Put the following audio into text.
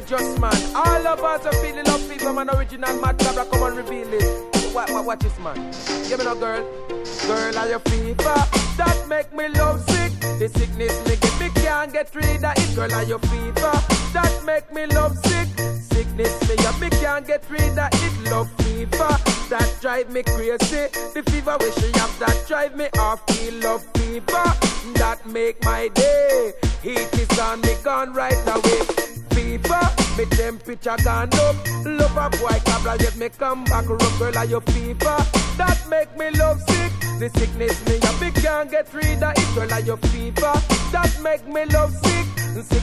just man. All of us are feeling love fever, man. Original Mad Cabra, come and reveal it. Watch this, man. Give me no girl. Girl, are your fever? That make me love sick. The sickness me get, me can't get rid of it. Girl, are your fever? That make me love sick. Sickness me, yeah, me can't get rid of it. Love fever, that drive me crazy. The fever we she have, that drive me off. Feel love fever, that make my day. Heat is on me, gone right away. Fever, me temperature gone up. Love a boy, cabra, yet me come back. Rough girl, are your fever? That make me love sick. The sickness me, yeah, me can't get rid of it. Girl, are your fever? That make me love sick.